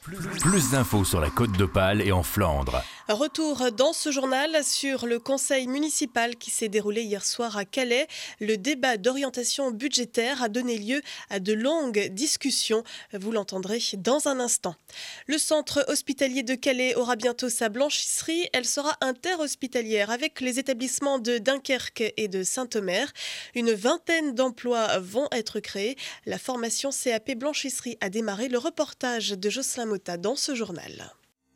Plus d'infos sur la Côte d'Opale et en Flandre. Retour dans ce journal sur le conseil municipal qui s'est déroulé hier soir à Calais. Le débat d'orientation budgétaire a donné lieu à de longues discussions. Vous l'entendrez dans un instant. Le centre hospitalier de Calais aura bientôt sa blanchisserie. Elle sera interhospitalière avec les établissements de Dunkerque et de Saint-Omer. Une vingtaine d'emplois vont être créés. La formation CAP blanchisserie a démarré. Le reportage de Jocelyn Motta dans ce journal.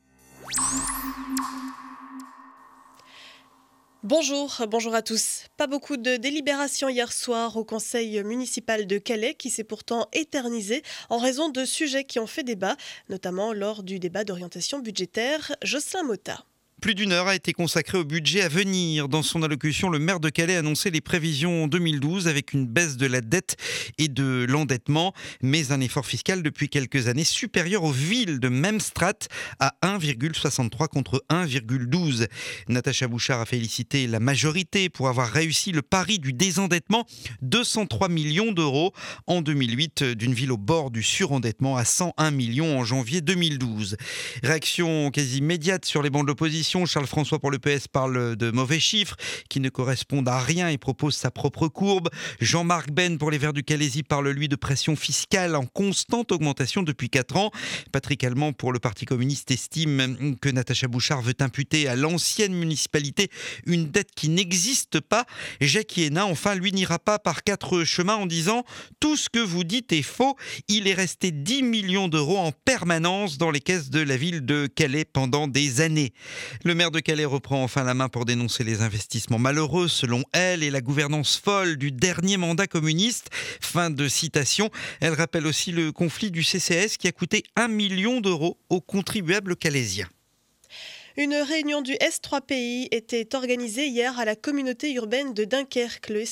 Bonjour à tous. Pas beaucoup de délibérations hier soir au conseil municipal de Calais qui s'est pourtant éternisé en raison de sujets qui ont fait débat, notamment lors du débat d'orientation budgétaire. Jocelyn Motta. Plus d'une heure a été consacrée au budget à venir. Dans son allocution, le maire de Calais annonçait les prévisions 2012 avec une baisse de la dette et de l'endettement, mais un effort fiscal depuis quelques années supérieur aux villes de même strate à 1,63 contre 1,12. Natacha Bouchard a félicité la majorité pour avoir réussi le pari du désendettement, 203 millions d'euros en 2008, d'une ville au bord du surendettement à 101 millions en janvier 2012. Réaction quasi immédiate sur les bancs de l'opposition. Charles François pour le PS parle de mauvais chiffres qui ne correspondent à rien et propose sa propre courbe. Jean-Marc Ben pour les Verts du Calaisis parle lui de pression fiscale en constante augmentation depuis 4 ans. Patrick Allemand pour le Parti communiste estime que Natacha Bouchard veut imputer à l'ancienne municipalité une dette qui n'existe pas. Jacques Hénin, enfin, lui n'ira pas par 4 chemins en disant « Tout ce que vous dites est faux. Il est resté 10 millions d'euros en permanence dans les caisses de la ville de Calais pendant des années. » Le maire de Calais reprend enfin la main pour dénoncer les investissements malheureux, selon elle, et la gouvernance folle du dernier mandat communiste. Fin de citation. Elle rappelle aussi le conflit du CCAS qui a coûté 1 million d'euros aux contribuables calaisiens. Une réunion du S3PI était organisée hier à la communauté urbaine de Dunkerque. Le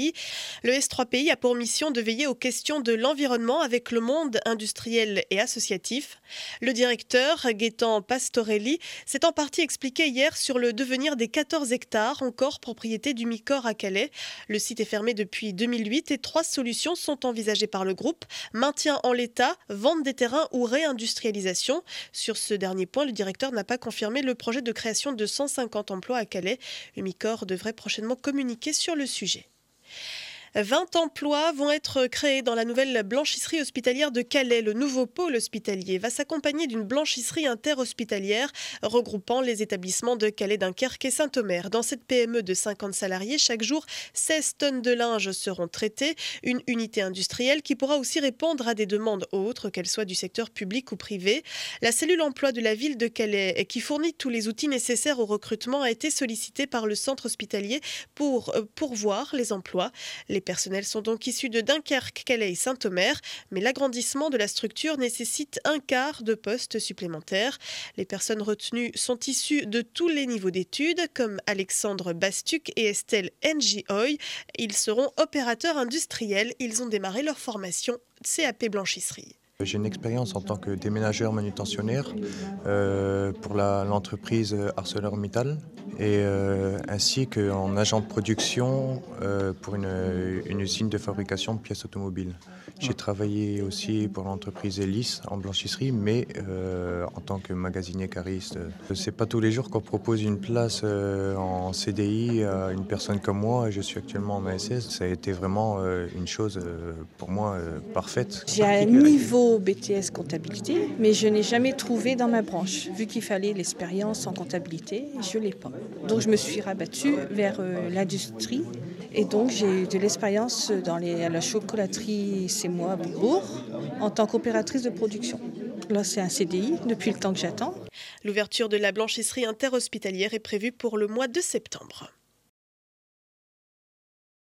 S3PI a pour mission de veiller aux questions de l'environnement avec le monde industriel et associatif. Le directeur, Gaëtan Pastorelli, s'est en partie expliqué hier sur le devenir des 14 hectares encore propriété du Micor à Calais. Le site est fermé depuis 2008 et 3 solutions sont envisagées par le groupe. Maintien en l'état, vente des terrains ou réindustrialisation. Sur ce dernier point, le directeur n'a pas confirmé le projet de création de 150 emplois à Calais. Le Micor devrait prochainement communiquer sur le sujet. 20 emplois vont être créés dans la nouvelle blanchisserie hospitalière de Calais. Le nouveau pôle hospitalier va s'accompagner d'une blanchisserie interhospitalière regroupant les établissements de Calais, Dunkerque et Saint-Omer. Dans cette PME de 50 salariés, chaque jour, 16 tonnes de linge seront traitées. Une unité industrielle qui pourra aussi répondre à des demandes autres, qu'elles soient du secteur public ou privé. La cellule emploi de la ville de Calais, qui fournit tous les outils nécessaires au recrutement, a été sollicitée par le centre hospitalier pour pourvoir les emplois. Les personnels sont donc issus de Dunkerque, Calais et Saint-Omer, mais l'agrandissement de la structure nécessite un quart de postes supplémentaires. Les personnes retenues sont issues de tous les niveaux d'études, comme Alexandre Bastuc et Estelle Ngioy. Ils seront opérateurs industriels. Ils ont démarré leur formation CAP blanchisserie. J'ai une expérience en tant que déménageur manutentionnaire pour l'entreprise ArcelorMittal et ainsi qu'en agent de production pour une usine de fabrication de pièces automobiles. J'ai travaillé aussi pour l'entreprise Elis en blanchisserie, mais en tant que magasinier cariste. C'est pas tous les jours qu'on propose une place en CDI à une personne comme moi. Je suis actuellement en ASS. Ça a été vraiment une chose pour moi parfaite. J'ai un niveau BTS comptabilité, mais je n'ai jamais trouvé dans ma branche. Vu qu'il fallait l'expérience en comptabilité, je ne l'ai pas. Donc je me suis rabattue vers l'industrie et donc j'ai eu de l'expérience à la chocolaterie C'est moi à Bourbourg en tant qu'opératrice de production. Là c'est un CDI depuis le temps que j'attends. L'ouverture de la blanchisserie interhospitalière est prévue pour le mois de septembre.